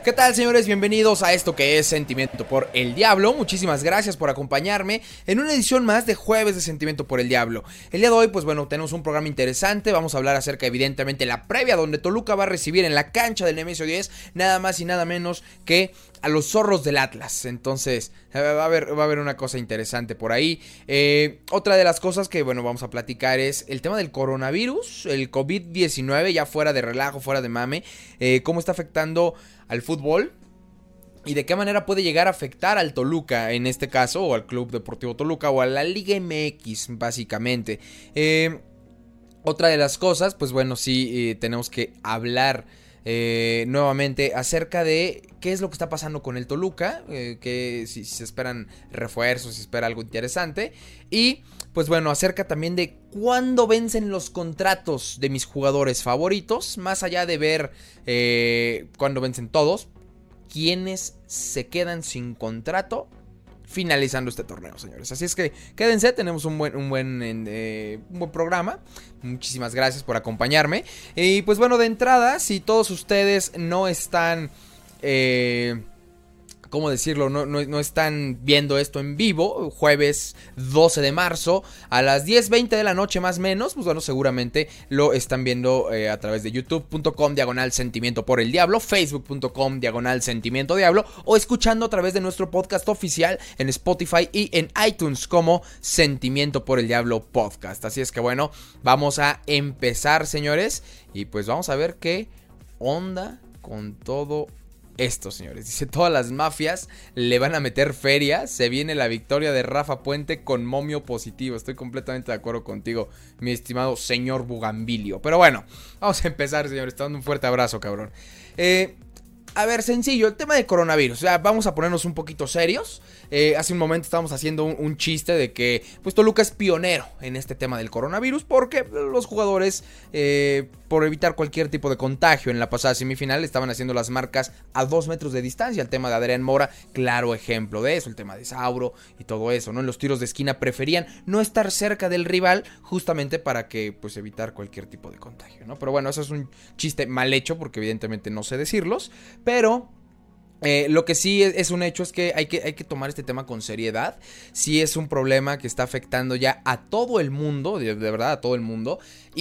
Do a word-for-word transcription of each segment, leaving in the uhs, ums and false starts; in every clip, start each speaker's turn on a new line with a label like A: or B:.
A: ¿Qué tal, señores? Bienvenidos a esto que es Sentimiento por el Diablo. Muchísimas gracias por acompañarme en una edición más de Jueves de Sentimiento por el Diablo. El día de hoy, pues bueno, tenemos un programa interesante. Vamos a hablar acerca, evidentemente, la previa donde Toluca va a recibir en la cancha del Nemesio diez nada más y nada menos que a los zorros del Atlas. Entonces, va a haber, va a haber una cosa interesante por ahí. Eh, otra de las cosas que, bueno, vamos a platicar es el tema del coronavirus, el COVID diecinueve, ya fuera de relajo, fuera de mame. Eh, cómo está afectando al fútbol y de qué manera puede llegar a afectar al Toluca en este caso, o al Club Deportivo Toluca, o a la Liga M X básicamente. Eh, otra de las cosas, pues bueno, sí, eh, tenemos que hablar eh, nuevamente acerca de qué es lo que está pasando con el Toluca, eh, que si, si se esperan refuerzos, si se espera algo interesante, y pues bueno, acerca también de cuándo vencen los contratos de mis jugadores favoritos, más allá de ver eh, cuándo vencen todos, quiénes se quedan sin contrato finalizando este torneo, señores. Así es que quédense, tenemos un buen, un buen, eh, un buen programa. Muchísimas gracias por acompañarme. Y pues bueno, de entrada, si todos ustedes no están... Eh, ¿Cómo decirlo? No, no, no están viendo esto en vivo, jueves doce de marzo a las diez veinte de la noche más o menos, pues bueno, seguramente lo están viendo eh, a través de youtube punto com diagonal sentimiento por el diablo, facebook punto com diagonal sentimiento diablo, o escuchando a través de nuestro podcast oficial en Spotify y en iTunes como Sentimiento por el Diablo Podcast. Así es que bueno, vamos a empezar, señores, y pues vamos a ver qué onda con todo esto, señores. Dice, todas las mafias le van a meter feria. Se viene la victoria de Rafa Puente con momio positivo. Estoy completamente de acuerdo contigo, mi estimado señor Bugambilio. Pero bueno, vamos a empezar, señores. Te dando un fuerte abrazo, cabrón. Eh... A ver, sencillo, el tema de coronavirus. O sea, vamos a ponernos un poquito serios. Eh, hace un momento estábamos haciendo un, un chiste de que pues Toluca es pionero en este tema del coronavirus, porque los jugadores, eh, por evitar cualquier tipo de contagio en la pasada semifinal, estaban haciendo las marcas a dos metros de distancia. El tema de Adrián Mora, claro ejemplo de eso. El tema de Sauro y todo eso, ¿no? En los tiros de esquina preferían no estar cerca del rival, justamente para que, pues, evitar cualquier tipo de contagio, ¿no? Pero bueno, eso es un chiste mal hecho, porque evidentemente no sé decirlos. Pero eh, lo que sí es, es un hecho es que hay, que hay que tomar este tema con seriedad. Sí es un problema que está afectando ya a todo el mundo, de, de verdad a todo el mundo.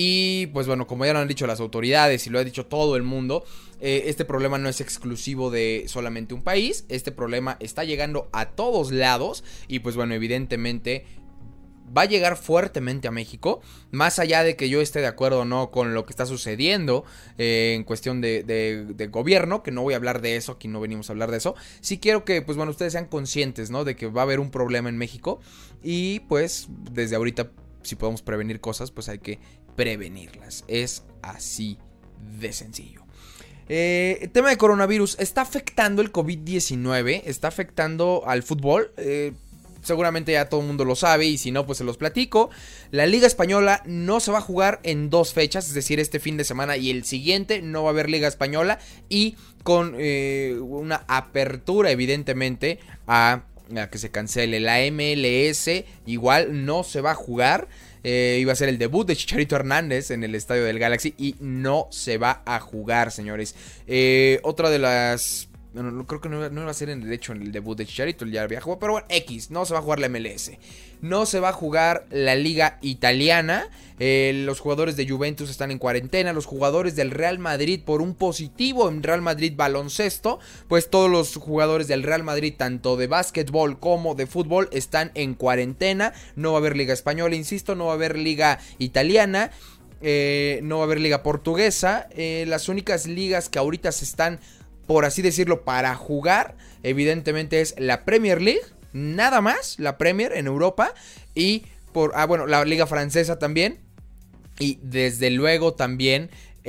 A: Y pues bueno, como ya lo han dicho las autoridades y lo ha dicho todo el mundo, eh, este problema no es exclusivo de solamente un país. Este problema está llegando a todos lados y pues bueno, evidentemente va a llegar fuertemente a México, más allá de que yo esté de acuerdo o no con lo que está sucediendo eh, en cuestión de, de, de gobierno, que no voy a hablar de eso, aquí no venimos a hablar de eso. Sí quiero que, pues bueno, ustedes sean conscientes, ¿no? De que va a haber un problema en México y pues desde ahorita, si podemos prevenir cosas, pues hay que prevenirlas. Es así de sencillo. Eh, el tema de coronavirus está afectando el COVID diecinueve, está afectando al fútbol. Eh, Seguramente ya todo el mundo lo sabe y si no, pues se los platico. La Liga Española no se va a jugar en dos fechas, es decir, este fin de semana y el siguiente no va a haber Liga Española. Y con eh, una apertura evidentemente a, a que se cancele la M L S, igual no se va a jugar. Eh, iba a ser el debut de Chicharito Hernández en el estadio del Galaxy y no se va a jugar, señores. Eh, otra de las... No, no, creo que no, no iba a ser en el hecho en el debut de Chicharito, ya había jugado, pero bueno, X, no se va a jugar la M L S, no se va a jugar la Liga Italiana, eh, los jugadores de Juventus están en cuarentena, los jugadores del Real Madrid por un positivo en Real Madrid baloncesto, pues todos los jugadores del Real Madrid, tanto de básquetbol como de fútbol, están en cuarentena, no va a haber Liga Española, insisto, no va a haber Liga Italiana, eh, no va a haber Liga Portuguesa, eh, las únicas ligas que ahorita se están, por así decirlo, para jugar, evidentemente es la Premier League, nada más, la Premier en Europa, y por, ah, bueno, la Liga Francesa también, y desde luego también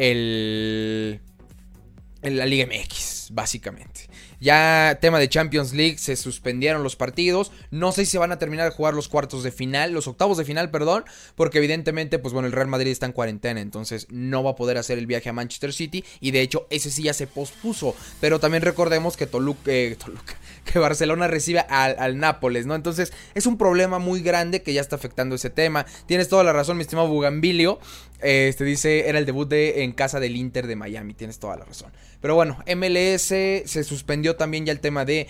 A: el, el la Liga M X, básicamente. Ya tema de Champions League, se suspendieron los partidos, no sé si se van a terminar de jugar los cuartos de final, los octavos de final, perdón, porque evidentemente, pues bueno, el Real Madrid está en cuarentena, entonces no va a poder hacer el viaje a Manchester City, y de hecho ese sí ya se pospuso, pero también recordemos que Toluca, eh, Toluca que Barcelona reciba al, al Nápoles, ¿no? Entonces es un problema muy grande que ya está afectando ese tema. Tienes toda la razón, mi estimado Bugambilio. Este dice, era el debut de en casa del Inter de Miami, tienes toda la razón. Pero bueno, M L S se suspendió también ya el tema de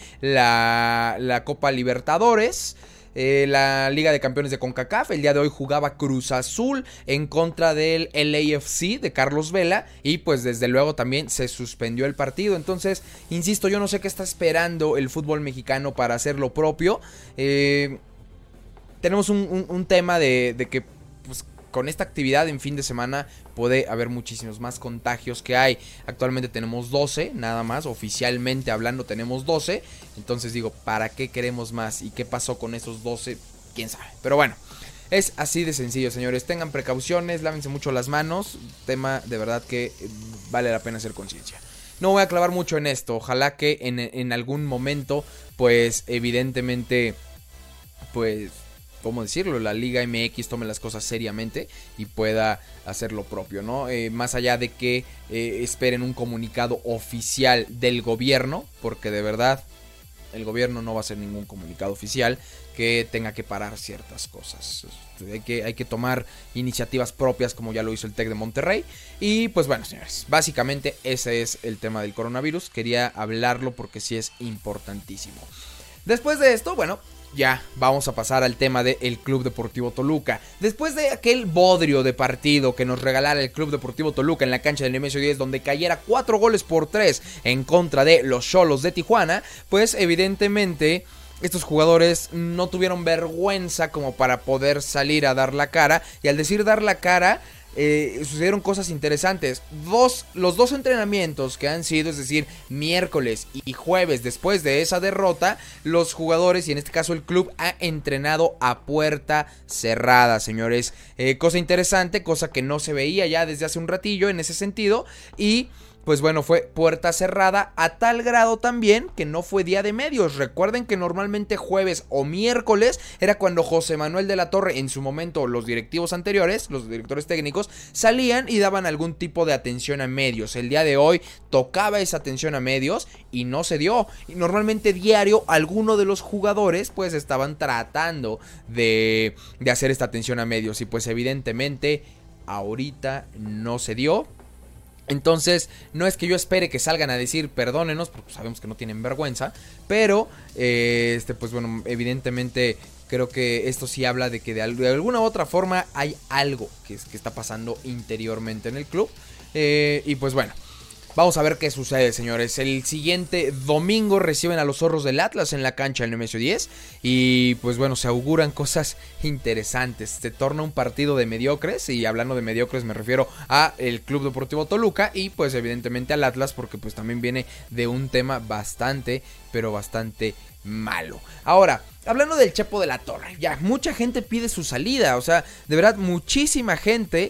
A: la, la Copa Libertadores. Eh, la Liga de Campeones de CONCACAF. El día de hoy jugaba Cruz Azul en contra del L A F C de Carlos Vela. Y pues desde luego también se suspendió el partido. Entonces, insisto, yo no sé qué está esperando el fútbol mexicano para hacer lo propio. Eh, tenemos un, un, un tema de, de que pues, con esta actividad en fin de semana puede haber muchísimos más contagios que hay. Actualmente tenemos doce, nada más, oficialmente hablando tenemos doce. Entonces digo, ¿para qué queremos más? ¿Y qué pasó con esos doce? ¿Quién sabe? Pero bueno, es así de sencillo, señores. Tengan precauciones, lávense mucho las manos. Tema de verdad que vale la pena hacer conciencia. No voy a clavar mucho en esto. Ojalá que en, en algún momento, pues evidentemente, pues... ¿cómo decirlo? La Liga M X tome las cosas seriamente y pueda hacer lo propio, ¿no? Eh, más allá de que eh, esperen un comunicado oficial del gobierno, porque de verdad el gobierno no va a hacer ningún comunicado oficial que tenga que parar ciertas cosas. Hay que, hay que tomar iniciativas propias como ya lo hizo el TEC de Monterrey. Y pues bueno, señores, básicamente ese es el tema del coronavirus. Quería hablarlo porque sí es importantísimo. Después de esto, bueno... ya, vamos a pasar al tema del Club Deportivo Toluca. Después de aquel bodrio de partido que nos regalara el Club Deportivo Toluca en la cancha del Nemesio diez, donde cayera cuatro goles por tres en contra de los Xolos de Tijuana, pues evidentemente estos jugadores no tuvieron vergüenza como para poder salir a dar la cara. Y al decir dar la cara... Eh, sucedieron cosas interesantes. Dos, los dos entrenamientos que han sido, es decir, miércoles y jueves después de esa derrota, los jugadores y en este caso el club ha entrenado a puerta cerrada, señores. Eh, cosa interesante, cosa que no se veía ya desde hace un ratillo en ese sentido. Y... pues bueno, fue puerta cerrada a tal grado también que no fue día de medios. Recuerden que normalmente jueves o miércoles era cuando José Manuel de la Torre, en su momento los directivos anteriores, los directores técnicos, salían y daban algún tipo de atención a medios. El día de hoy tocaba esa atención a medios y no se dio. Y normalmente diario alguno de los jugadores pues estaban tratando de, de hacer esta atención a medios. Y pues evidentemente ahorita no se dio. Entonces, no es que yo espere que salgan a decir perdónenos, porque sabemos que no tienen vergüenza, pero, eh, este, pues bueno, evidentemente creo que esto sí habla de que de, de alguna u otra forma hay algo que, que está pasando interiormente en el club, eh, y pues bueno. Vamos a ver qué sucede, señores. El siguiente domingo reciben a los Zorros del Atlas en la cancha del Nemesio diez. Y pues bueno, se auguran cosas interesantes. Se torna un partido de mediocres. Y hablando de mediocres me refiero a el Club Deportivo Toluca. Y pues evidentemente al Atlas, porque pues también viene de un tema bastante, pero bastante malo. Ahora, hablando del Chepo de la Torre, ya mucha gente pide su salida. O sea, de verdad muchísima gente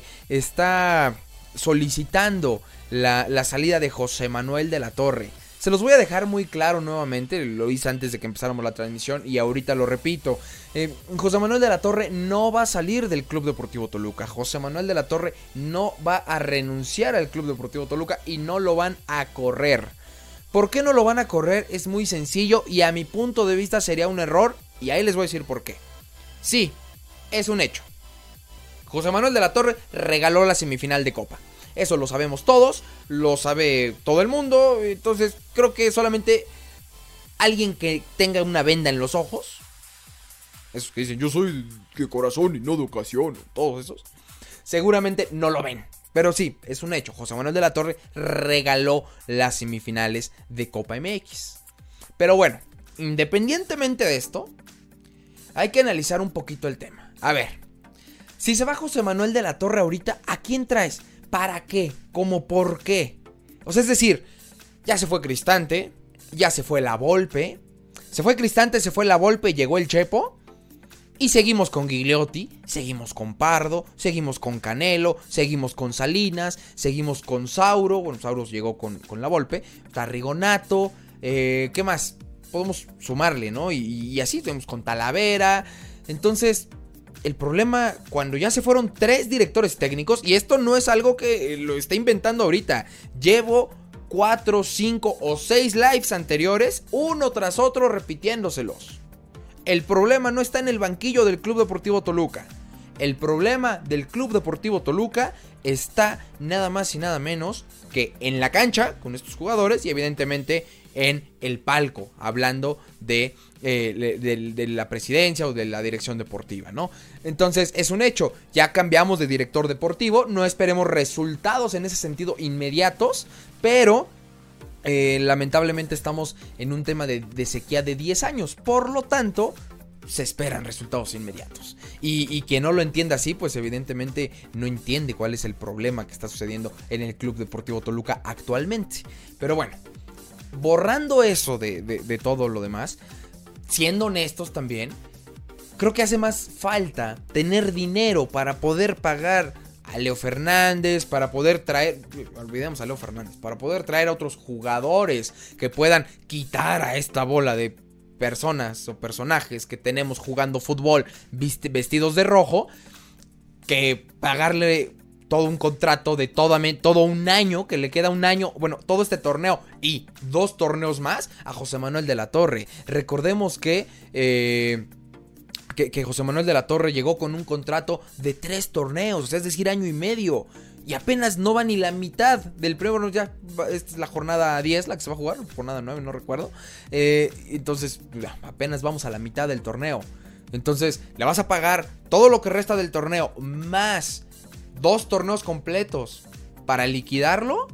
A: está solicitando La, la salida de José Manuel de la Torre. Se los voy a dejar muy claro nuevamente. Lo hice antes de que empezáramos la transmisión y ahorita lo repito. eh, José Manuel de la Torre no va a salir del Club Deportivo Toluca. José Manuel de la Torre no va a renunciar al Club Deportivo Toluca y no lo van a correr. ¿Por qué no lo van a correr? Es muy sencillo y a mi punto de vista sería un error. Y ahí les voy a decir por qué. Sí, es un hecho. José Manuel de la Torre regaló la semifinal de Copa. Eso lo sabemos todos, lo sabe todo el mundo. Entonces creo que solamente alguien que tenga una venda en los ojos, esos que dicen yo soy de corazón y no de ocasión, todos esos, seguramente no lo ven. Pero sí, es un hecho, José Manuel de la Torre regaló las semifinales de Copa M X. Pero bueno, independientemente de esto, hay que analizar un poquito el tema. A ver, si se va José Manuel de la Torre ahorita, ¿a quién traes? ¿Para qué? ¿Cómo por qué? O sea, es decir, ya se fue Cristante, ya se fue La Volpe, se fue Cristante, se fue La Volpe, llegó el Chepo, y seguimos con Gigliotti, seguimos con Pardo, seguimos con Canelo, seguimos con Salinas, seguimos con Sauro, bueno, Sauro llegó con, con La Volpe, está Rigonato, eh, ¿qué más? Podemos sumarle, ¿no? Y, y así tenemos con Talavera. Entonces, el problema cuando ya se fueron tres directores técnicos, y esto no es algo que lo está inventando ahorita, llevo cuatro, cinco o seis lives anteriores, uno tras otro repitiéndoselos. El problema no está en el banquillo del Club Deportivo Toluca. El problema del Club Deportivo Toluca está nada más y nada menos que en la cancha con estos jugadores y evidentemente en el palco, hablando de, eh, de, de la presidencia o de la dirección deportiva, ¿no? Entonces es un hecho, ya cambiamos de director deportivo, no esperemos resultados en ese sentido inmediatos, pero eh, lamentablemente estamos en un tema de, de sequía de diez años, por lo tanto se esperan resultados inmediatos. Y, y quien no lo entienda así, pues evidentemente no entiende cuál es el problema que está sucediendo en el Club Deportivo Toluca actualmente. Pero bueno, borrando eso de, de, de todo lo demás, siendo honestos también, creo que hace más falta tener dinero para poder pagar a Leo Fernández, para poder traer, olvidemos a Leo Fernández, para poder traer a otros jugadores que puedan quitar a esta bola de personas o personajes que tenemos jugando fútbol vestidos de rojo, que pagarle todo un contrato de todo, todo un año, que le queda un año, bueno, todo este torneo y dos torneos más a José Manuel de la Torre. Recordemos que, eh, que, que José Manuel de la Torre llegó con un contrato de tres torneos, o sea, es decir, año y medio. Y apenas no va ni la mitad del primero, ya, esta es la jornada diez la que se va a jugar, jornada nueve, no recuerdo. Eh, entonces, apenas vamos a la mitad del torneo. Entonces, le vas a pagar todo lo que resta del torneo, más dos torneos completos para liquidarlo.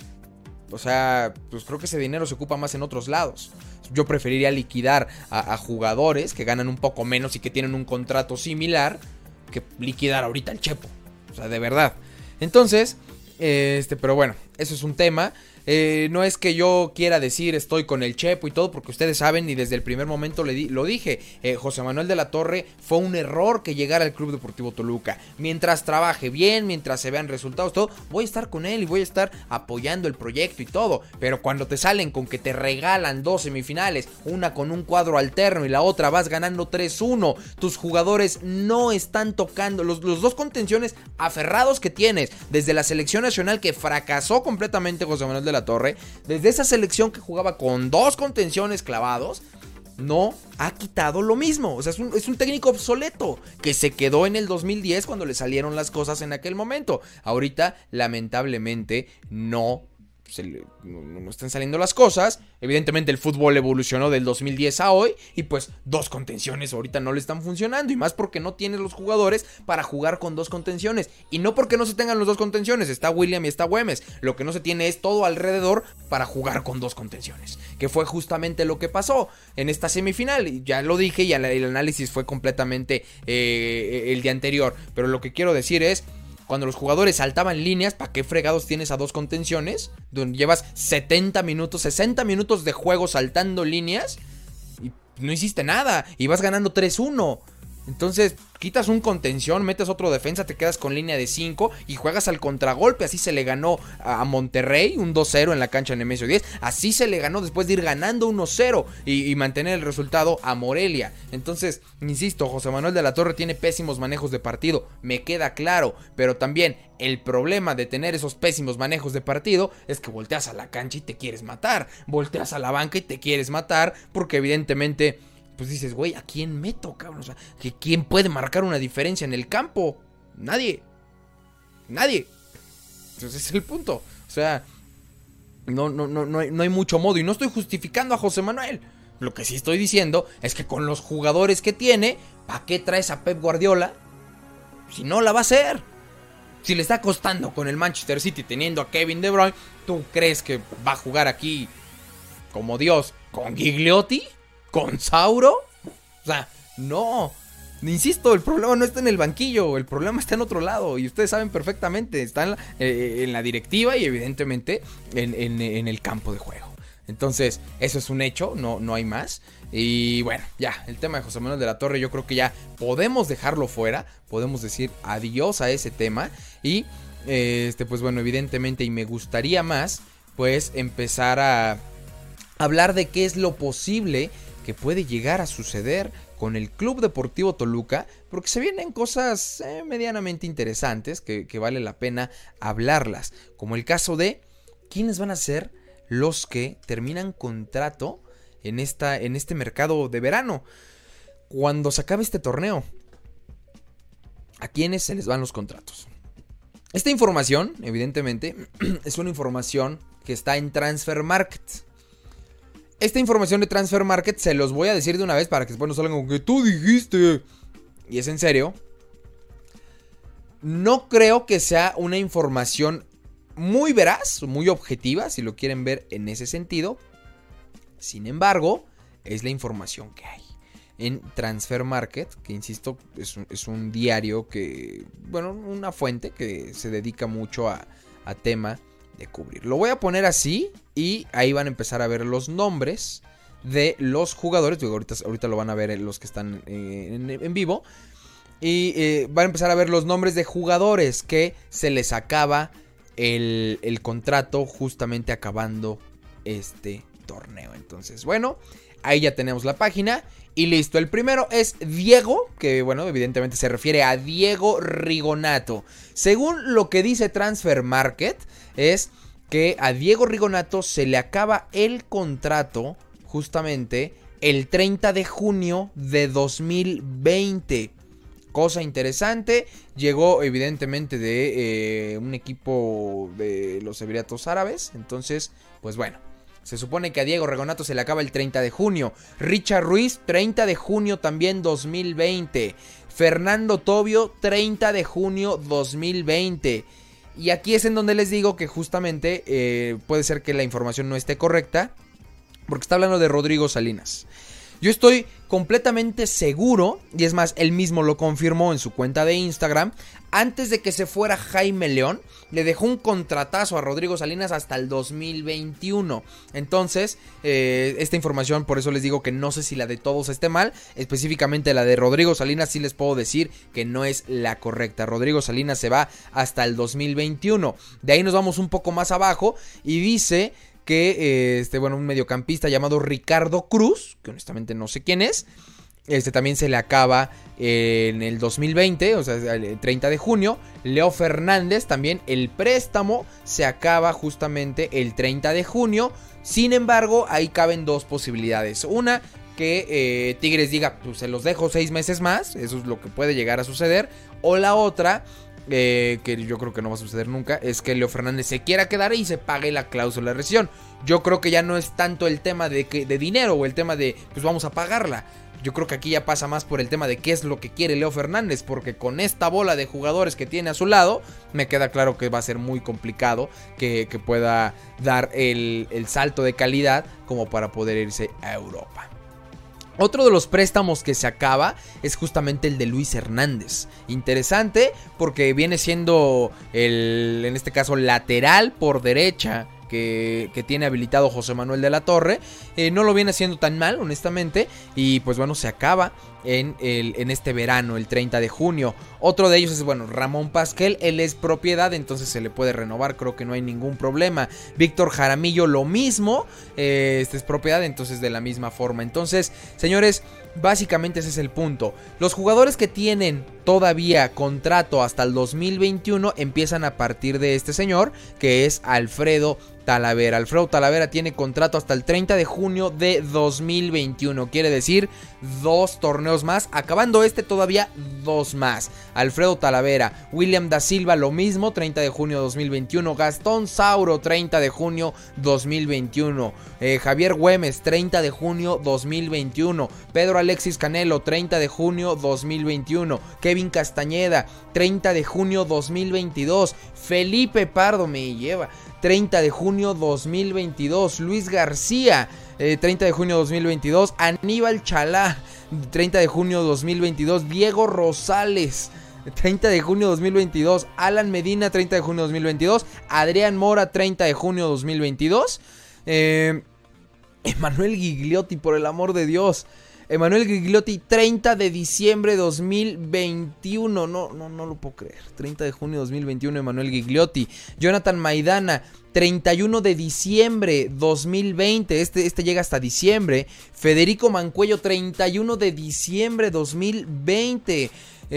A: O sea, pues creo que ese dinero se ocupa más en otros lados. Yo preferiría liquidar a, a jugadores que ganan un poco menos y que tienen un contrato similar, que liquidar ahorita al Chepo. O sea, de verdad. Entonces, este, pero bueno, eso es un tema. Eh, no es que yo quiera decir estoy con el Chepo y todo, porque ustedes saben y desde el primer momento le di, lo dije, eh, José Manuel de la Torre fue un error que llegara al Club Deportivo Toluca. Mientras trabaje bien, mientras se vean resultados, todo, voy a estar con él y voy a estar apoyando el proyecto y todo. Pero cuando te salen con que te regalan dos semifinales, una con un cuadro alterno y la otra vas ganando tres uno, tus jugadores no están tocando, los, los dos contenciones aferrados que tienes desde la selección nacional, que fracasó completamente José Manuel de la Torre, desde esa selección que jugaba con dos contenciones clavados, no ha quitado lo mismo. O sea, es un, es un técnico obsoleto que se quedó en el dos mil diez cuando le salieron las cosas en aquel momento. Ahorita, lamentablemente, no se le, no, no están saliendo las cosas. Evidentemente el fútbol evolucionó del dos mil diez a hoy y pues dos contenciones ahorita no le están funcionando, y más porque no tienes los jugadores para jugar con dos contenciones, y no porque no se tengan los dos contenciones, está William y está Güemes, lo que no se tiene es todo alrededor para jugar con dos contenciones, que fue justamente lo que pasó en esta semifinal. Y ya lo dije y el análisis fue completamente eh, el día anterior, pero lo que quiero decir es, cuando los jugadores saltaban líneas, ¿para qué fregados tienes a dos contenciones? Donde llevas setenta minutos, sesenta minutos de juego saltando líneas y no hiciste nada y vas ganando tres uno. Entonces, quitas un contención, metes otro defensa, te quedas con línea de cinco y juegas al contragolpe. Así se le ganó a Monterrey un dos cero en la cancha en Nemesio diez. Así se le ganó después de ir ganando uno cero y, y mantener el resultado a Morelia. Entonces, insisto, José Manuel de la Torre tiene pésimos manejos de partido, me queda claro, pero también el problema de tener esos pésimos manejos de partido es que volteas a la cancha y te quieres matar, volteas a la banca y te quieres matar, porque evidentemente pues dices, güey, ¿a quién meto, cabrón? O sea, ¿quién puede marcar una diferencia en el campo? Nadie. Nadie. Entonces ese es el punto. O sea, no, no, no, no hay, no hay mucho modo. Y no estoy justificando a José Manuel. Lo que sí estoy diciendo es que con los jugadores que tiene, ¿para qué traes a Pep Guardiola? Si no la va a hacer. Si le está costando con el Manchester City teniendo a Kevin De Bruyne, ¿tú crees que va a jugar aquí como Dios con Gigliotti? ¿Con Sauro? O sea, no. Insisto, el problema no está en el banquillo, el problema está en otro lado. Y ustedes saben perfectamente, está en la, eh, en la directiva y evidentemente en, en, en el campo de juego. Entonces, eso es un hecho, no, no hay más. Y bueno, ya, el tema de José Manuel de la Torre, yo creo que ya podemos dejarlo fuera. Podemos decir adiós a ese tema. Y, eh, este, pues bueno, evidentemente, y me gustaría más, pues empezar a hablar de qué es lo posible que puede llegar a suceder con el Club Deportivo Toluca, porque se vienen cosas eh, medianamente interesantes que, que vale la pena hablarlas, como el caso de quiénes van a ser los que terminan contrato en, esta, en este mercado de verano. Cuando se acabe este torneo, ¿a quiénes se les van los contratos? Esta información, evidentemente, es una información que está en Transfer Market. Esta información de Transfer Market se los voy a decir de una vez para que después no salgan con que tú dijiste. Y es en serio. No creo que sea una información muy veraz, muy objetiva, si lo quieren ver en ese sentido. Sin embargo, es la información que hay en Transfer Market, que insisto, es un, es un diario que, bueno, una fuente que se dedica mucho a, a tema de cubrir. Lo voy a poner así y ahí van a empezar a ver los nombres de los jugadores. Digo, ahorita, ahorita lo van a ver los que están eh, en, en vivo. Y eh, van a empezar a ver los nombres de jugadores que se les acaba el, el contrato justamente acabando este torneo. Entonces, bueno, ahí ya tenemos la página y listo. El primero es Diego, que bueno, evidentemente se refiere a Diego Rigonato. Según lo que dice Transfer Market, es que a Diego Rigonato se le acaba el contrato justamente el treinta de junio de dos mil veinte. Cosa interesante, llegó evidentemente de eh, un equipo de los Emiratos Árabes. Entonces, pues bueno, se supone que a Diego Rigonato se le acaba el treinta de junio. Richard Ruiz, treinta de junio también dos mil veinte. Fernando Tobio, treinta de junio dos mil veinte. Y aquí es en donde les digo que justamente eh, puede ser que la información no esté correcta, porque está hablando de Rodrigo Salinas. Yo estoy completamente seguro, y es más, él mismo lo confirmó en su cuenta de Instagram, antes de que se fuera Jaime León, le dejó un contratazo a Rodrigo Salinas hasta el dos mil veintiuno. Entonces, eh, esta información, por eso les digo que no sé si la de todos esté mal, específicamente la de Rodrigo Salinas sí les puedo decir que no es la correcta. Rodrigo Salinas se va hasta el dos mil veintiuno. De ahí nos vamos un poco más abajo y dice que este, bueno, un mediocampista llamado Ricardo Cruz, que honestamente no sé quién es, este también se le acaba eh, en el dos mil veinte, o sea, el treinta de junio. Leo Fernández, también el préstamo se acaba justamente el treinta de junio. Sin embargo, ahí caben dos posibilidades. Una, que eh, Tigres diga, pues se los dejo seis meses más, eso es lo que puede llegar a suceder. O la otra, Eh, que yo creo que no va a suceder nunca, es que Leo Fernández se quiera quedar y se pague la cláusula de rescisión. Yo creo que ya no es tanto el tema de, que, de dinero o el tema de pues vamos a pagarla. Yo creo que aquí ya pasa más por el tema de qué es lo que quiere Leo Fernández, porque con esta bola de jugadores que tiene a su lado, me queda claro que va a ser muy complicado que, que pueda dar el, el salto de calidad como para poder irse a Europa. Otro de los préstamos que se acaba es justamente el de Luis Hernández. Interesante porque viene siendo el, en este caso, lateral por derecha que, que tiene habilitado José Manuel de la Torre. Eh, no lo viene haciendo tan mal, honestamente. Y pues bueno, se acaba en, el, en este verano, el treinta de junio. Otro de ellos es, bueno, Ramón Pasquel. Él es propiedad, entonces se le puede renovar. Creo que no hay ningún problema. Víctor Jaramillo, lo mismo. Eh, este es propiedad, entonces de la misma forma. Entonces, señores, básicamente ese es el punto. Los jugadores que tienen todavía contrato hasta el dos mil veintiuno empiezan a partir de este señor, que es Alfredo Talavera. Alfredo Talavera tiene contrato hasta el treinta de junio de dos mil veintiuno. Quiere decir dos torneos más. Acabando este, todavía dos más. Alfredo Talavera. William da Silva, lo mismo, treinta de junio de dos mil veintiuno. Gastón Sauro, treinta de junio dos mil veintiuno. Eh, Javier Güemes, treinta de junio dos mil veintiuno. Pedro Alexis Canelo, treinta de junio dos mil veintiuno. Kevin Castañeda, treinta de junio dos mil veintidós. Felipe Pardo me lleva, treinta de junio dos mil veintidós. Luis García, eh, treinta de junio dos mil veintidós. Aníbal Chalá, treinta de junio dos mil veintidós. Diego Rosales, treinta de junio dos mil veintidós. Alan Medina, treinta de junio dos mil veintidós. Adrián Mora, treinta de junio dos mil veintidós. Eh, Emanuel Gigliotti, por el amor de Dios. Emanuel Gigliotti, treinta de diciembre dos mil veintiuno. No, no, no lo puedo creer. treinta de junio dos mil veintiuno, Emanuel Gigliotti. Jonathan Maidana, treinta y uno de diciembre dos mil veinte. Este, este llega hasta diciembre. Federico Mancuello, treinta y uno de diciembre dos mil veinte.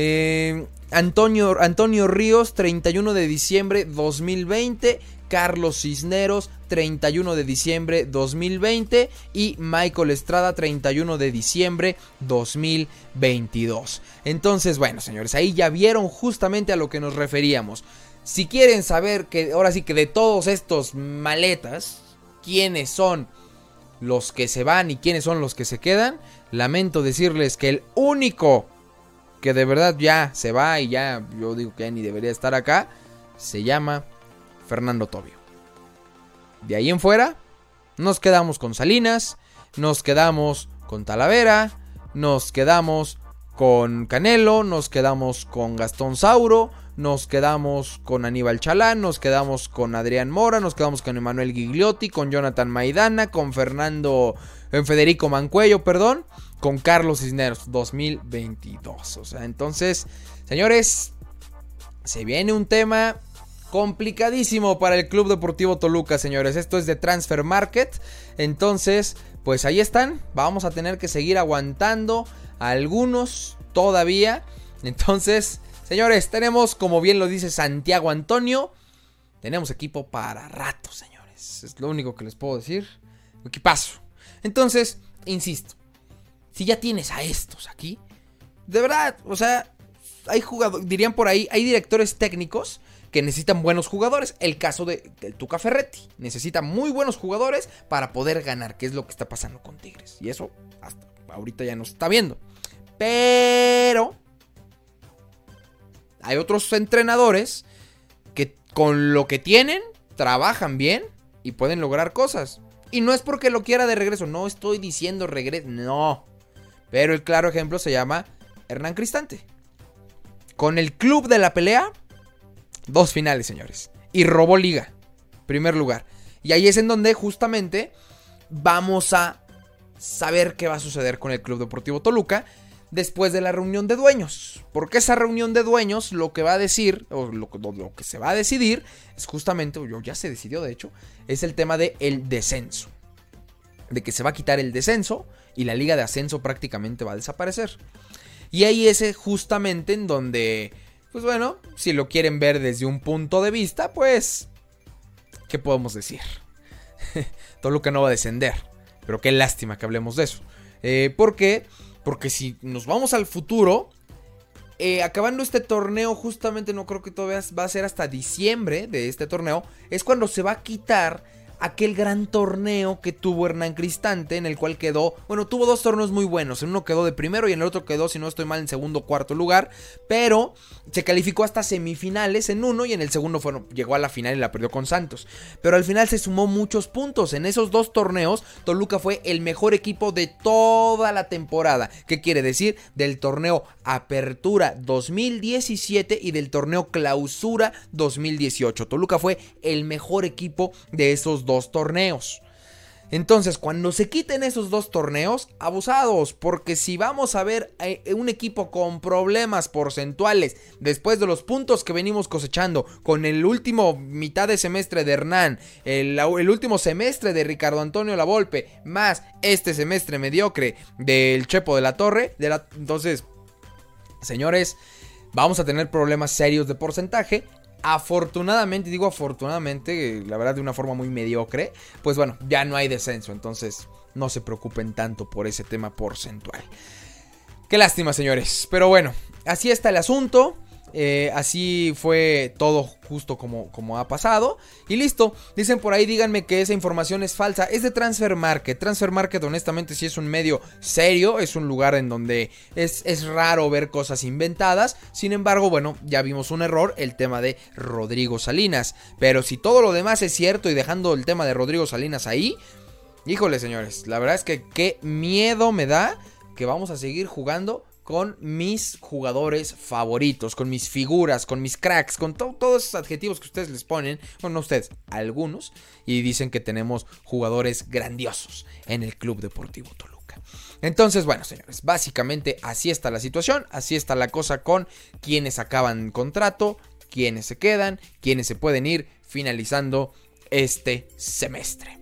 A: Eh, Antonio, Antonio Ríos, treinta y uno de diciembre dos mil veinte. Carlos Cisneros, treinta y uno de diciembre dos mil veinte y Michael Estrada treinta y uno de diciembre dos mil veintidós. Entonces, bueno, señores, ahí ya vieron justamente a lo que nos referíamos. Si quieren saber que ahora sí que de todos estos maletas, quiénes son los que se van y quiénes son los que se quedan, lamento decirles que el único que de verdad ya se va y ya yo digo que ya ni debería estar acá, se llama Fernando Tobio. De ahí en fuera, nos quedamos con Salinas, nos quedamos con Talavera, nos quedamos con Canelo, nos quedamos con Gastón Sauro, nos quedamos con Aníbal Chalán, nos quedamos con Adrián Mora, nos quedamos con Emanuel Gigliotti, con Jonathan Maidana, con Fernando, eh, Federico Mancuello, perdón, con Carlos Cisneros, dos mil veintidós. O sea, entonces, señores, se viene un tema complicadísimo para el Club Deportivo Toluca, señores. Esto es de Transfer Market. Entonces, pues ahí están. Vamos a tener que seguir aguantando a algunos todavía. Entonces, señores, tenemos, como bien lo dice Santiago Antonio, tenemos equipo para rato, señores. Es lo único que les puedo decir. Equipazo. Entonces, insisto, si ya tienes a estos aquí, de verdad, o sea, hay jugadores, dirían por ahí, hay directores técnicos que necesitan buenos jugadores. El caso de, del Tuca Ferretti. Necesita muy buenos jugadores para poder ganar, que es lo que está pasando con Tigres. Y eso hasta ahorita ya no se está viendo. Pero hay otros entrenadores que con lo que tienen trabajan bien y pueden lograr cosas. Y no es porque lo quiera de regreso. No estoy diciendo regreso. No. Pero el claro ejemplo se llama Hernán Cristante. Con el club de la pelea, dos finales, señores. Y robó liga. Primer lugar. Y ahí es en donde justamente vamos a saber qué va a suceder con el Club Deportivo Toluca después de la reunión de dueños. Porque esa reunión de dueños lo que va a decir, o lo, lo que se va a decidir, es justamente, o ya se decidió de hecho, es el tema del descenso. De que se va a quitar el descenso y la liga de ascenso prácticamente va a desaparecer. Y ahí es justamente en donde, pues bueno, si lo quieren ver desde un punto de vista, pues, ¿qué podemos decir? Toluca no va a descender, pero qué lástima que hablemos de eso. Eh, ¿Por qué? Porque si nos vamos al futuro, eh, acabando este torneo, justamente no creo que todavía va a ser hasta diciembre de este torneo, es cuando se va a quitar aquel gran torneo que tuvo Hernán Cristante, en el cual quedó, bueno, tuvo dos torneos muy buenos, en uno quedó de primero y en el otro quedó, si no estoy mal, en segundo o cuarto lugar, pero se calificó hasta semifinales en uno y en el segundo fue, llegó a la final y la perdió con Santos, pero al final se sumó muchos puntos. En esos dos torneos Toluca fue el mejor equipo de toda la temporada. ¿Qué quiere decir? Del torneo Apertura dos mil diecisiete y del torneo Clausura dos mil dieciocho. Toluca fue el mejor equipo de esos dos torneos. Entonces, cuando se quiten esos dos torneos, abusados, porque si vamos a ver eh, un equipo con problemas porcentuales después de los puntos que venimos cosechando con el último mitad de semestre de Hernán, el, el último semestre de Ricardo Antonio Lavolpe, más este semestre mediocre del Chepo de la Torre, de la, entonces, señores, vamos a tener problemas serios de porcentaje. Afortunadamente, digo afortunadamente, la verdad de una forma muy mediocre, pues bueno, ya no hay descenso, entonces no se preocupen tanto por ese tema porcentual. Qué lástima, señores, pero bueno, así está el asunto. Eh, así fue todo justo como, como ha pasado. Y listo, dicen por ahí, díganme que esa información es falsa. Es de Transfer Market. Transfer Market honestamente sí es un medio serio. Es un lugar en donde es, es raro ver cosas inventadas. Sin embargo, bueno, ya vimos un error, el tema de Rodrigo Salinas. Pero si todo lo demás es cierto y dejando el tema de Rodrigo Salinas ahí, híjole, señores, la verdad es que qué miedo me da que vamos a seguir jugando con mis jugadores favoritos, con mis figuras, con mis cracks, con to- todos esos adjetivos que ustedes les ponen, bueno, no ustedes, algunos, y dicen que tenemos jugadores grandiosos en el Club Deportivo Toluca. Entonces, bueno, señores, básicamente así está la situación, así está la cosa con quienes acaban contrato, quienes se quedan, quienes se pueden ir finalizando este semestre.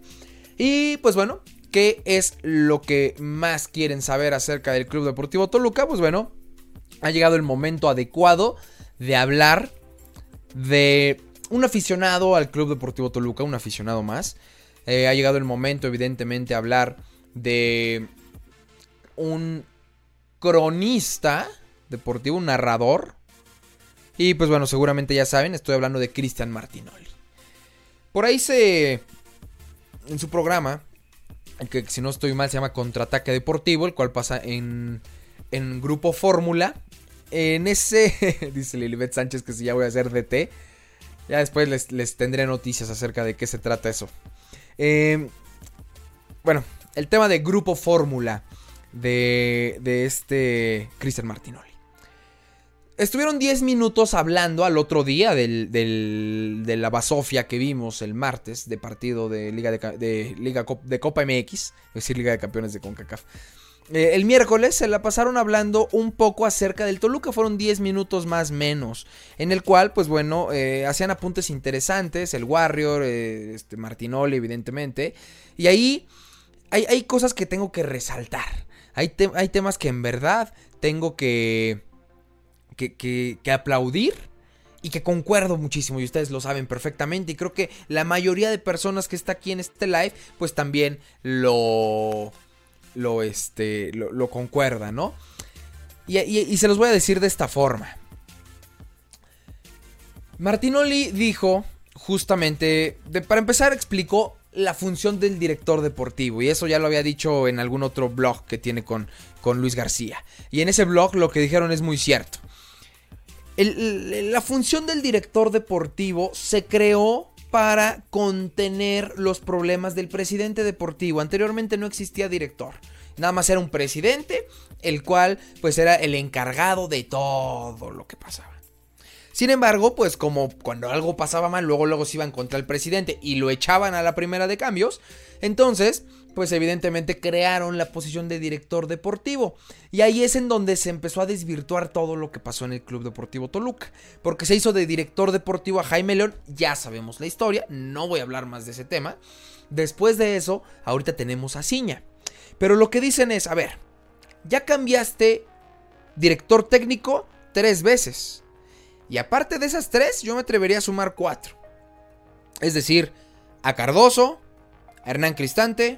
A: Y pues bueno, ¿qué es lo que más quieren saber acerca del Club Deportivo Toluca? Pues bueno, ha llegado el momento adecuado de hablar de un aficionado al Club Deportivo Toluca, un aficionado más, Eh, ha llegado el momento, evidentemente, a hablar de un cronista deportivo, un narrador. Y pues bueno, seguramente ya saben, estoy hablando de Cristian Martinoli. Por ahí se... en su programa, que si no estoy mal se llama Contraataque Deportivo, el cual pasa en, en Grupo Fórmula. En ese, dice Lilibet Sánchez que si ya voy a hacer D T. Ya después les, les tendré noticias acerca de qué se trata eso. Eh, bueno, el tema de Grupo Fórmula de, de este Cristian Martinoli. Estuvieron diez minutos hablando al otro día del, del, de la basofia que vimos el martes de partido de Liga de, de, Liga de Copa M X, es decir, Liga de Campeones de CONCACAF. Eh, el miércoles se la pasaron hablando un poco acerca del Toluca, fueron diez minutos más menos, en el cual, pues bueno, eh, hacían apuntes interesantes, el Warrior, eh, este, Martinoli evidentemente, y ahí hay, hay cosas que tengo que resaltar, hay, te hay temas que en verdad tengo que... Que, que, que aplaudir y que concuerdo muchísimo y ustedes lo saben perfectamente y creo que la mayoría de personas que está aquí en este live pues también lo lo este lo, lo concuerda, ¿no? Y, y, y se los voy a decir de esta forma. Martinoli dijo justamente, de, para empezar explicó la función del director deportivo y eso ya lo había dicho en algún otro blog que tiene con, con Luis García y en ese blog lo que dijeron es muy cierto. El, el, la función del director deportivo se creó para contener los problemas del presidente deportivo. Anteriormente no existía director. Nada más era un presidente, el cual pues era el encargado de todo lo que pasaba. Sin embargo, pues como cuando algo pasaba mal, luego luego se iban contra el presidente y lo echaban a la primera de cambios, entonces pues evidentemente crearon la posición de director deportivo. Y ahí es en donde se empezó a desvirtuar todo lo que pasó en el Club Deportivo Toluca. Porque se hizo de director deportivo a Jaime León, ya sabemos la historia, no voy a hablar más de ese tema. Después de eso, ahorita tenemos a Ciña. Pero lo que dicen es, a ver, ya cambiaste director técnico tres veces. Y aparte de esas tres, yo me atrevería a sumar cuatro. Es decir, a Cardoso, a Hernán Cristante,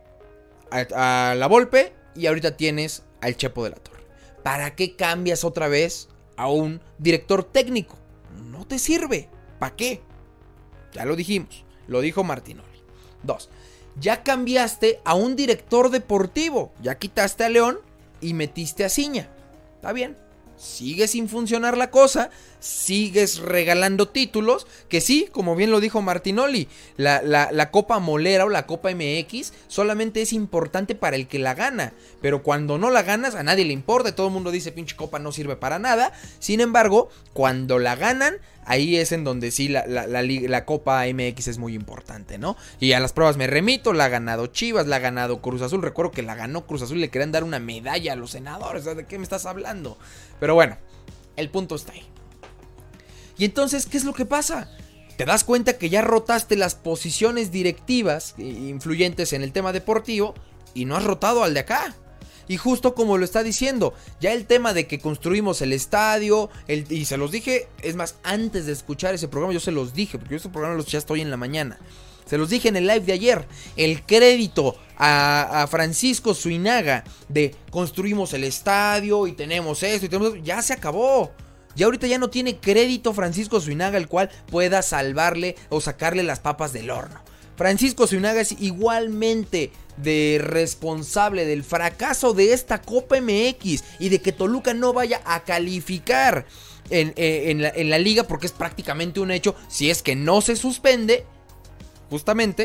A: a, a La Volpe y ahorita tienes al Chepo de la Torre. ¿Para qué cambias otra vez a un director técnico? No te sirve. ¿Para qué? Ya lo dijimos. Lo dijo Martinoli. Dos. Ya cambiaste a un director deportivo. Ya quitaste a León y metiste a Ciña. Está bien. Sigue sin funcionar la cosa, sigues regalando títulos, que sí, como bien lo dijo Martinoli, la, la, la Copa Molera o la Copa M X solamente es importante para el que la gana, pero cuando no la ganas a nadie le importa, todo el mundo dice pinche copa no sirve para nada, sin embargo, cuando la ganan, ahí es en donde sí la, la, la, la Copa M X es muy importante, ¿no? Y a las pruebas me remito, la ha ganado Chivas, la ha ganado Cruz Azul, recuerdo que la ganó Cruz Azul y le querían dar una medalla a los senadores, ¿de qué me estás hablando? Pero bueno, el punto está ahí. Y entonces, ¿qué es lo que pasa? Te das cuenta que ya rotaste las posiciones directivas influyentes en el tema deportivo y no has rotado al de acá. Y justo como lo está diciendo, ya el tema de que construimos el estadio, el, y se los dije, es más, antes de escuchar ese programa yo se los dije, porque yo este programa lo ya estoy en la mañana. Se los dije en el live de ayer, el crédito a, a Francisco Suinaga de construimos el estadio y tenemos esto y tenemos esto, ya se acabó. Ya ahorita ya no tiene crédito Francisco Suinaga el cual pueda salvarle o sacarle las papas del horno. Francisco Suinaga es igualmente de responsable del fracaso de esta Copa M X y de que Toluca no vaya a calificar en, en, en, la, en la liga porque es prácticamente un hecho si es que no se suspende. Justamente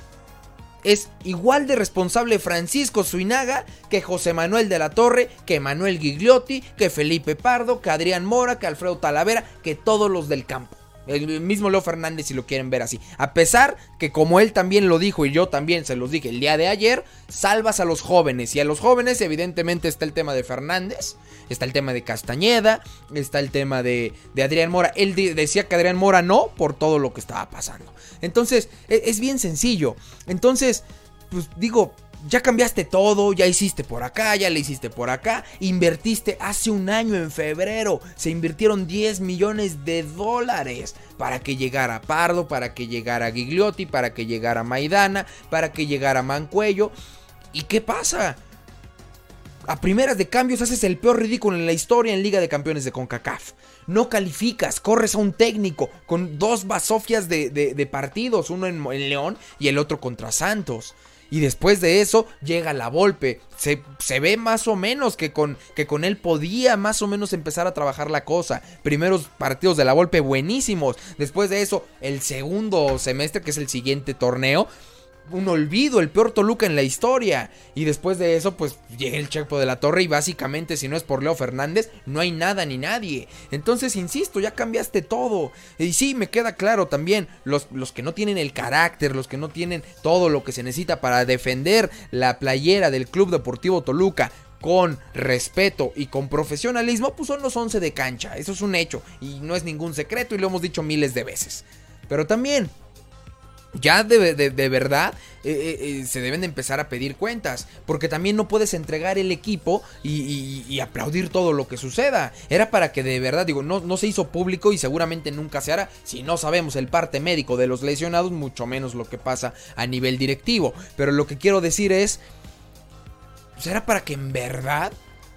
A: es igual de responsable Francisco Suinaga que José Manuel de la Torre, que Manuel Gigliotti, que Felipe Pardo, que Adrián Mora, que Alfredo Talavera, que todos los del campo. El mismo Leo Fernández si lo quieren ver así. A pesar que como él también lo dijo y yo también se los dije el día de ayer, salvas a los jóvenes. Y a los jóvenes evidentemente está el tema de Fernández, está el tema de Castañeda, está el tema de, de Adrián Mora. Él decía que Adrián Mora no por todo lo que estaba pasando. Entonces es bien sencillo. Entonces pues digo, ya cambiaste todo, ya hiciste por acá, ya le hiciste por acá, invertiste hace un año en febrero, se invirtieron diez millones de dólares para que llegara Pardo, para que llegara Gigliotti, para que llegara Maidana, para que llegara Mancuello. ¿Y qué pasa? A primeras de cambios haces el peor ridículo en la historia en Liga de Campeones de CONCACAF. No calificas, corres a un técnico con dos basofias de, de, de partidos, uno en, en León y el otro contra Santos. Y después de eso llega la Volpe. Se, se ve más o menos que con, que con él podía más o menos empezar a trabajar la cosa. Primeros partidos de la Volpe buenísimos. Después de eso, el segundo semestre, que es el siguiente torneo, un olvido, el peor Toluca en la historia. Y después de eso, pues llega el Chepo de la Torre y básicamente, si no es por Leo Fernández, no hay nada ni nadie. Entonces, insisto, ya cambiaste todo. Y sí, me queda claro también, los, los que no tienen el carácter, los que no tienen todo lo que se necesita para defender la playera del Club Deportivo Toluca con respeto y con profesionalismo, pues son los once de cancha. Eso es un hecho y no es ningún secreto y lo hemos dicho miles de veces. Pero también, ya de, de, de verdad eh, eh, se deben de empezar a pedir cuentas, porque también no puedes entregar el equipo y, y, y aplaudir todo lo que suceda. Era para que de verdad, digo, no, no se hizo público y seguramente nunca se hará si no sabemos el parte médico de los lesionados, mucho menos lo que pasa a nivel directivo. Pero lo que quiero decir es, pues era para que en verdad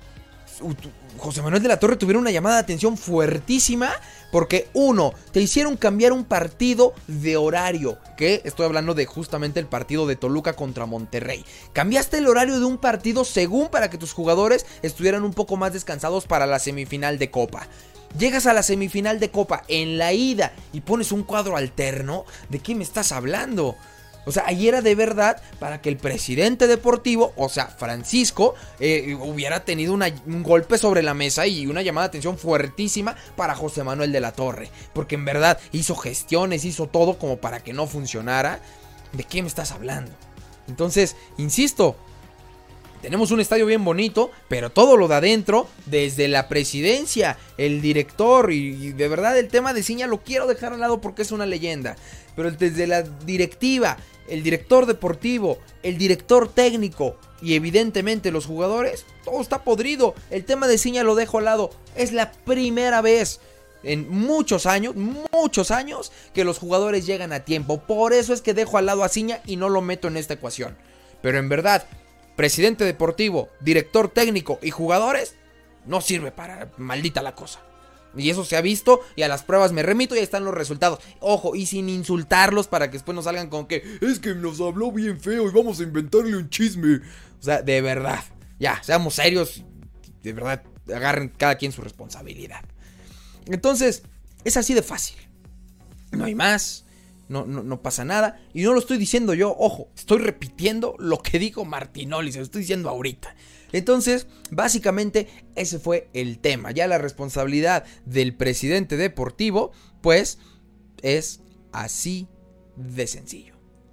A: José Manuel de la Torre tuviera una llamada de atención fuertísima, porque uno, te hicieron cambiar un partido de horario, que estoy hablando de justamente el partido de Toluca contra Monterrey. Cambiaste el horario de un partido según para que tus jugadores estuvieran un poco más descansados para la semifinal de Copa. Llegas a la semifinal de Copa en la ida y pones un cuadro alterno. ¿De qué me estás hablando? O sea, ahí era de verdad para que el presidente deportivo, o sea, Francisco, eh, hubiera tenido una, un golpe sobre la mesa y una llamada de atención fuertísima para José Manuel de la Torre. Porque en verdad hizo gestiones, hizo todo como para que no funcionara. ¿De qué me estás hablando? Entonces, insisto, tenemos un estadio bien bonito, pero todo lo de adentro, desde la presidencia, el director, y, y de verdad el tema de Ciña lo quiero dejar al lado porque es una leyenda. Pero desde la directiva, el director deportivo, el director técnico y evidentemente los jugadores, todo está podrido. El tema de Ciña lo dejo al lado. Es la primera vez en muchos años, muchos años, que los jugadores llegan a tiempo. Por eso es que dejo al lado a Ciña y no lo meto en esta ecuación. Pero en verdad, presidente deportivo, director técnico y jugadores, no sirve para maldita la cosa. Y eso se ha visto y a las pruebas me remito y ahí están los resultados. Ojo, y sin insultarlos para que después nos salgan con que es que nos habló bien feo y vamos a inventarle un chisme. O sea, de verdad, ya, seamos serios. De verdad, agarren cada quien su responsabilidad. Entonces, es así de fácil. No hay más. No, no, no pasa nada. Y no lo estoy diciendo yo, ojo, estoy repitiendo lo que dijo Martinoli, se lo estoy diciendo ahorita. Entonces, básicamente ese fue el tema. Ya la responsabilidad del presidente deportivo, pues, es así de sencillo.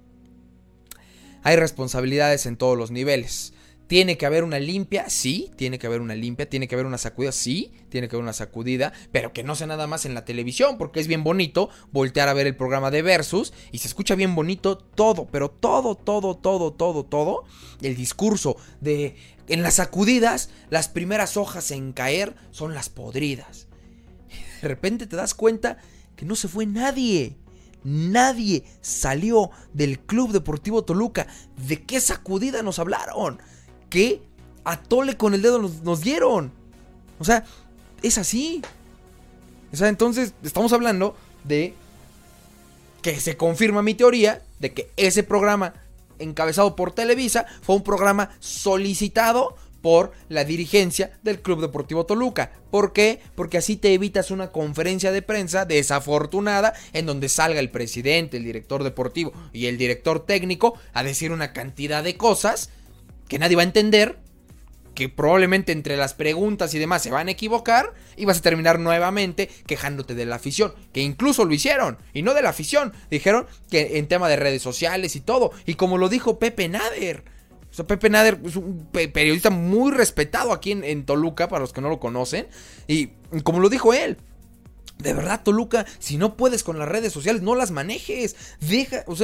A: Hay responsabilidades en todos los niveles. ¿Tiene que haber una limpia? Sí, tiene que haber una limpia. ¿Tiene que haber una sacudida? Sí, tiene que haber una sacudida. Pero que no sea nada más en la televisión, porque es bien bonito voltear a ver el programa de Versus y se escucha bien bonito todo, pero todo, todo, todo, todo, todo. El discurso de en las sacudidas, las primeras hojas en caer son las podridas. De repente te das cuenta que no se fue nadie. Nadie salió del Club Deportivo Toluca. ¿De qué sacudida nos hablaron? ¿Qué atole con el dedo nos, nos dieron? O sea, es así. O sea, entonces estamos hablando de que se confirma mi teoría de que ese programa encabezado por Televisa fue un programa solicitado por la dirigencia del Club Deportivo Toluca. ¿Por qué? Porque así te evitas una conferencia de prensa desafortunada en donde salga el presidente, el director deportivo y el director técnico a decir una cantidad de cosas que nadie va a entender, que probablemente entre las preguntas y demás se van a equivocar y vas a terminar nuevamente quejándote de la afición, que incluso lo hicieron, y no de la afición, dijeron que en tema de redes sociales y todo, y como lo dijo Pepe Nader. O sea, Pepe Nader es un periodista muy respetado aquí en, en Toluca, para los que no lo conocen, y como lo dijo él, de verdad, Toluca, si no puedes con las redes sociales, no las manejes, deja, o sea,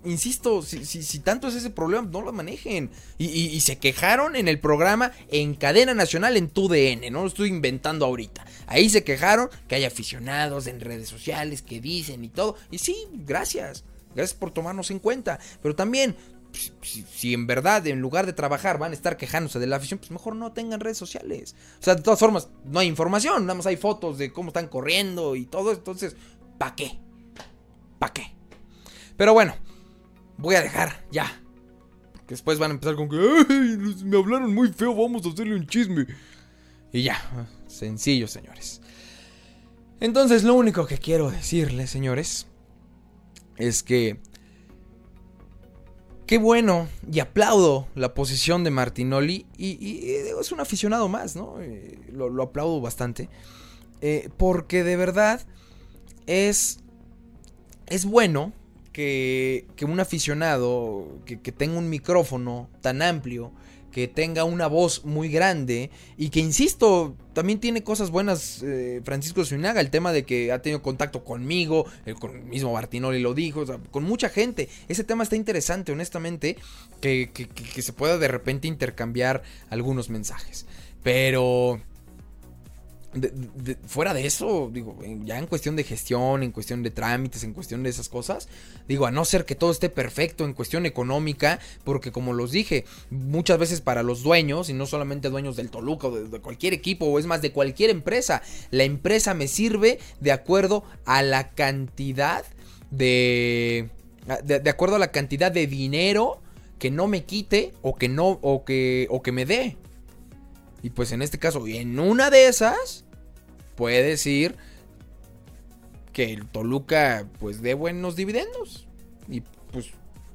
A: insisto, si, si, si tanto es ese problema, no lo manejen. Y, y, y se quejaron en el programa en cadena nacional en Tu D N, no lo estoy inventando ahorita. Ahí se quejaron que hay aficionados en redes sociales que dicen y todo. Y sí, gracias, gracias por tomarnos en cuenta. Pero también, si, si en verdad en lugar de trabajar van a estar quejándose de la afición, pues mejor no tengan redes sociales. O sea, de todas formas, no hay información, nada más hay fotos de cómo están corriendo y todo. Entonces, ¿para qué? ¿Para qué? Pero bueno, voy a dejar ya. Que después van a empezar con que ¡ay! Me hablaron muy feo, vamos a hacerle un chisme. Y ya, sencillo, señores. Entonces lo único que quiero decirles, señores, es que qué bueno y aplaudo la posición de Martinoli. Y, y, y es un aficionado más, ¿no? Eh, lo, lo aplaudo bastante. Eh, porque de verdad es, es bueno que, que un aficionado que, que tenga un micrófono tan amplio, que tenga una voz muy grande y que, insisto, también tiene cosas buenas, eh, Francisco Zúñiga, el tema de que ha tenido contacto conmigo, eh, con el mismo Martinoli lo dijo, o sea, con mucha gente. Ese tema está interesante, honestamente, que, que, que, que se pueda de repente intercambiar algunos mensajes. Pero De, de, fuera de eso, digo, ya en cuestión de gestión, en cuestión de trámites, en cuestión de esas cosas, digo, a no ser que todo esté perfecto en cuestión económica, porque como los dije, muchas veces para los dueños, y no solamente dueños del Toluca o de, de cualquier equipo, o es más, de cualquier empresa, la empresa me sirve de acuerdo a la cantidad de, de, de acuerdo a la cantidad de dinero que no me quite o que no, o que, o que me dé. Y pues en este caso, en una de esas, puede decir que el Toluca pues dé buenos dividendos. Y pues,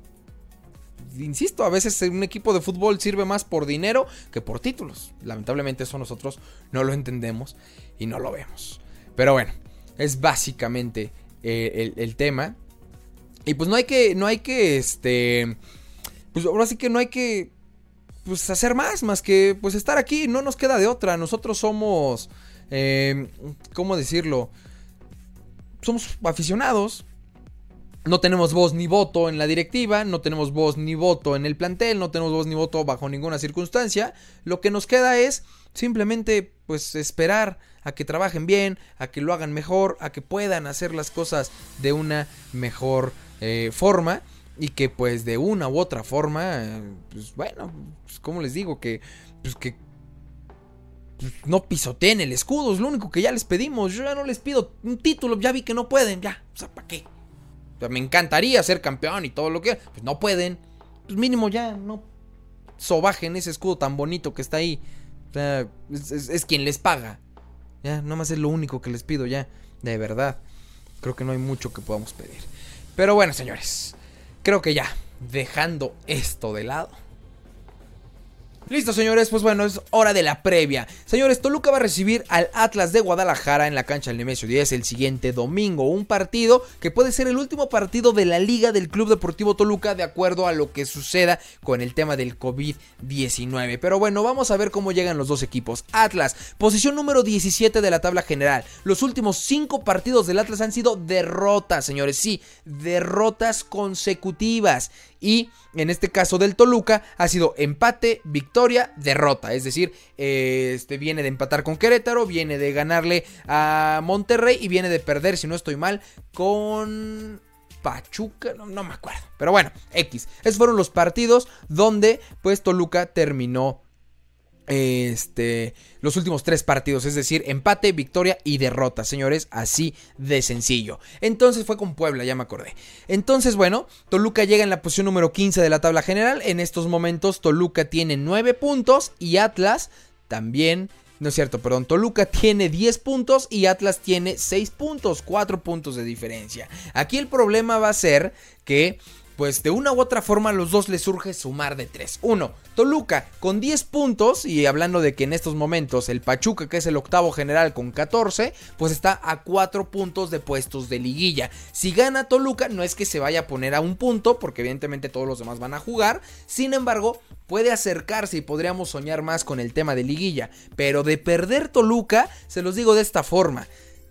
A: insisto, a veces un equipo de fútbol sirve más por dinero que por títulos. Lamentablemente eso nosotros no lo entendemos y no lo vemos. Pero bueno, es básicamente eh, el, el tema. Y pues no hay que, no hay que, este, pues ahora sí que no hay que... pues hacer más, más que pues estar aquí, no nos queda de otra. Nosotros somos, eh, ¿cómo decirlo? Somos aficionados. No tenemos voz ni voto en la directiva, no tenemos voz ni voto en el plantel, no tenemos voz ni voto bajo ninguna circunstancia. Lo que nos queda es simplemente pues esperar a que trabajen bien, a que lo hagan mejor, a que puedan hacer las cosas de una mejor eh, forma. Y que pues de una u otra forma, pues bueno, pues, ¿cómo les digo? Que pues que pues, no pisoteen el escudo, es lo único que ya les pedimos. Yo ya no les pido un título, ya vi que no pueden, ya, o sea, ¿para qué? O sea, me encantaría ser campeón y todo lo que, pues no pueden. Pues mínimo ya, no sobajen ese escudo tan bonito que está ahí. O sea, es, es, es quien les paga. Ya, nada más es lo único que les pido ya, de verdad. Creo que no hay mucho que podamos pedir. Pero bueno, señores, creo que ya, dejando esto de lado. Listo, señores, pues bueno, es hora de la previa. Señores, Toluca va a recibir al Atlas de Guadalajara en la cancha del Nemesio diez el siguiente domingo. Un partido que puede ser el último partido de la Liga del Club Deportivo Toluca, de acuerdo a lo que suceda con el tema del COVID diecinueve. Pero bueno, vamos a ver cómo llegan los dos equipos. Atlas, posición número diecisiete de la tabla general. Los últimos cinco partidos del Atlas han sido derrotas, señores. Sí, derrotas consecutivas. Y en este caso del Toluca ha sido empate, victoria, derrota. Es decir, eh, este viene de empatar con Querétaro, viene de ganarle a Monterrey y viene de perder, si no estoy mal, con Pachuca. No, no me acuerdo. Pero bueno, X. Esos fueron los partidos donde pues Toluca terminó Este, los últimos tres partidos, es decir, empate, victoria y derrota, señores, así de sencillo. Entonces fue con Puebla, ya me acordé. Entonces, bueno, Toluca llega en la posición número quince de la tabla general. En estos momentos Toluca tiene nueve puntos y Atlas también, no es cierto, perdón, Toluca tiene diez puntos y Atlas tiene seis puntos, cuatro puntos de diferencia. Aquí el problema va a ser que pues de una u otra forma a los dos les surge sumar de tres. Uno, Toluca con diez puntos, y hablando de que en estos momentos el Pachuca, que es el octavo general con catorce, pues está a cuatro puntos de puestos de liguilla. Si gana Toluca, no es que se vaya a poner a un punto, porque evidentemente todos los demás van a jugar. Sin embargo, puede acercarse y podríamos soñar más con el tema de liguilla. Pero de perder Toluca, se los digo de esta forma: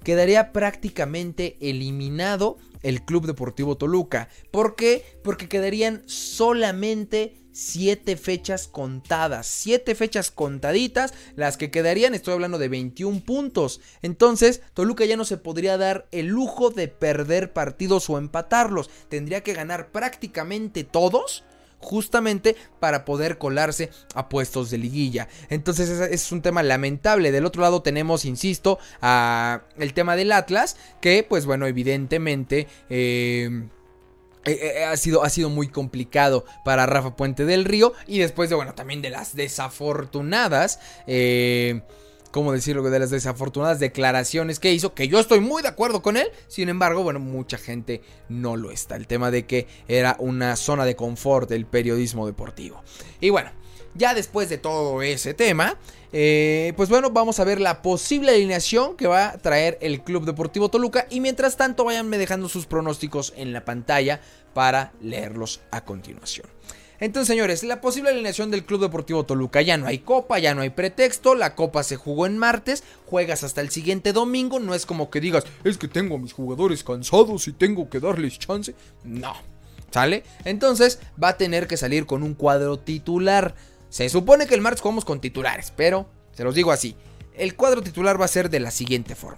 A: quedaría prácticamente eliminado el Club Deportivo Toluca. ¿Por qué? Porque quedarían solamente siete fechas contadas, siete fechas contaditas, las que quedarían, estoy hablando de veintiún puntos. Entonces Toluca ya no se podría dar el lujo de perder partidos o empatarlos, tendría que ganar prácticamente todos, justamente para poder colarse a puestos de liguilla. Entonces ese es un tema lamentable. Del otro lado tenemos, insisto, a el tema del Atlas, que pues bueno, evidentemente eh, eh, ha, sido, ha sido muy complicado para Rafa Puente del Río, y después de, bueno, también de las desafortunadas eh, ¿cómo decirlo? De las desafortunadas declaraciones que hizo, que yo estoy muy de acuerdo con él. Sin embargo, bueno, mucha gente no lo está. El tema de que era una zona de confort del periodismo deportivo. Y bueno, ya después de todo ese tema, eh, pues bueno, vamos a ver la posible alineación que va a traer el Club Deportivo Toluca. Y mientras tanto, váyanme dejando sus pronósticos en la pantalla para leerlos a continuación. Entonces, señores, la posible alineación del Club Deportivo Toluca: ya no hay copa, ya no hay pretexto, la copa se jugó en martes, juegas hasta el siguiente domingo, no es como que digas, es que tengo a mis jugadores cansados y tengo que darles chance, no, ¿sale? Entonces va a tener que salir con un cuadro titular. Se supone que el martes jugamos con titulares, pero se los digo así, el cuadro titular va a ser de la siguiente forma: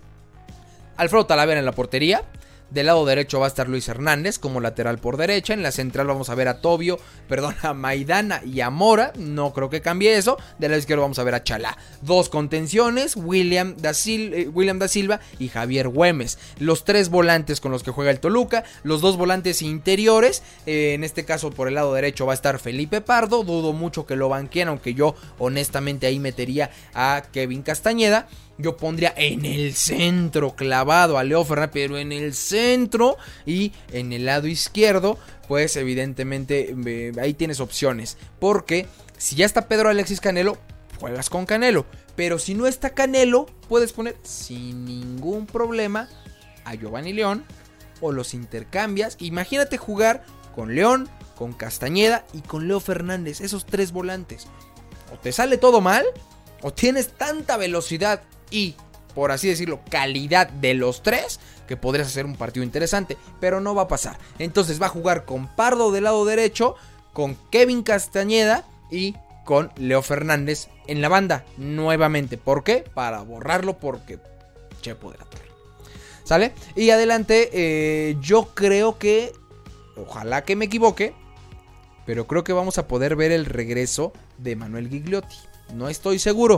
A: Alfredo Talavera en la portería. Del lado derecho va a estar Luis Hernández como lateral por derecha. En la central vamos a ver a Tobio, perdón, a Maidana y a Mora. No creo que cambie eso. Del lado izquierdo vamos a ver a Chalá. Dos contenciones, William da, Sil- eh, William da Silva y Javier Güemes. Los tres volantes con los que juega el Toluca. Los dos volantes interiores. Eh, en este caso por el lado derecho va a estar Felipe Pardo. Dudo mucho que lo banqueen, aunque yo honestamente ahí metería a Kevin Castañeda. Yo pondría en el centro clavado a Leo Fernández, pero en el centro, y en el lado izquierdo, pues evidentemente eh, ahí tienes opciones. Porque si ya está Pedro Alexis Canelo, juegas con Canelo. Pero si no está Canelo, puedes poner sin ningún problema a Giovanni León, o los intercambias. Imagínate jugar con León, con Castañeda y con Leo Fernández, esos tres volantes. O te sale todo mal, o tienes tanta velocidad y, por así decirlo, calidad de los tres, que podrías hacer un partido interesante, pero no va a pasar. Entonces va a jugar con Pardo del lado derecho, con Kevin Castañeda y con Leo Fernández en la banda nuevamente. ¿Por qué? Para borrarlo, porque Chepo de la Torre, ¿sale? Y adelante, eh, yo creo que, ojalá que me equivoque, pero creo que vamos a poder ver el regreso de Manuel Gigliotti. No estoy seguro,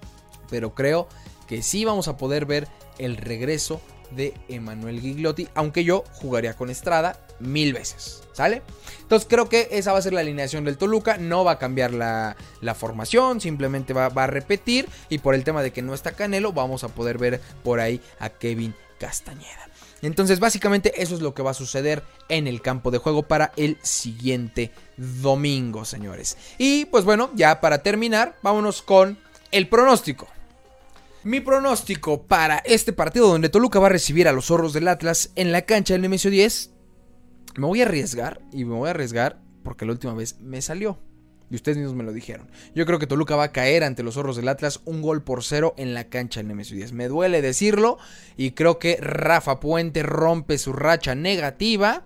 A: pero creo que sí vamos a poder ver el regreso de Emanuel Gigliotti, aunque yo jugaría con Estrada mil veces, ¿sale? Entonces creo que esa va a ser la alineación del Toluca. No va a cambiar la, la formación, simplemente va, va a repetir. Y por el tema de que no está Canelo, vamos a poder ver por ahí a Kevin Castañeda. Entonces básicamente eso es lo que va a suceder en el campo de juego para el siguiente domingo, señores. Y pues bueno, ya para terminar, vámonos con el pronóstico. Mi pronóstico para este partido, donde Toluca va a recibir a los Zorros del Atlas en la cancha del Nemesio diez, me voy a arriesgar, y me voy a arriesgar porque la última vez me salió, y ustedes mismos me lo dijeron. Yo creo que Toluca va a caer ante los Zorros del Atlas un gol por cero en la cancha del Nemesio diez. Me duele decirlo, y creo que Rafa Puente rompe su racha negativa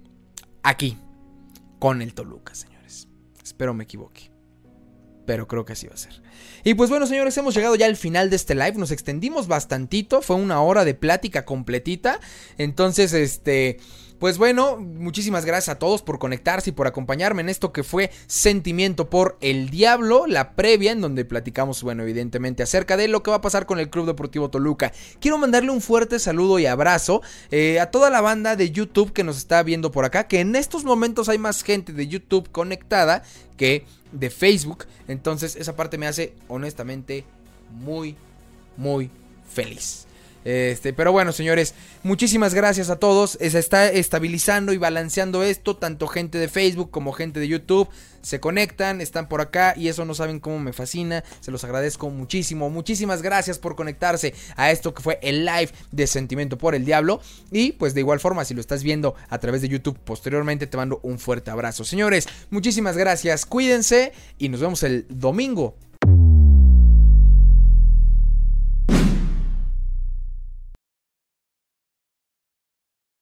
A: aquí, con el Toluca, señores. Espero me equivoque, pero creo que así va a ser. Y pues bueno, señores, hemos llegado ya al final de este live. Nos extendimos bastantito, fue una hora de plática completita. Entonces, este... pues bueno, muchísimas gracias a todos por conectarse y por acompañarme en esto que fue Sentimiento por el Diablo, la previa en donde platicamos, bueno, evidentemente acerca de lo que va a pasar con el Club Deportivo Toluca. Quiero mandarle un fuerte saludo y abrazo eh, a toda la banda de YouTube que nos está viendo por acá, que en estos momentos hay más gente de YouTube conectada que de Facebook. Entonces esa parte me hace honestamente muy, muy feliz. Este, pero bueno, señores, muchísimas gracias a todos. Se está estabilizando y balanceando esto. Tanto gente de Facebook como gente de YouTube se conectan, están por acá, y eso no saben cómo me fascina. Se los agradezco muchísimo. Muchísimas gracias por conectarse a esto que fue el live de Sentimiento por el Diablo. Y pues de igual forma, si lo estás viendo a través de YouTube posteriormente, te mando un fuerte abrazo. Señores, muchísimas gracias, cuídense y nos vemos el domingo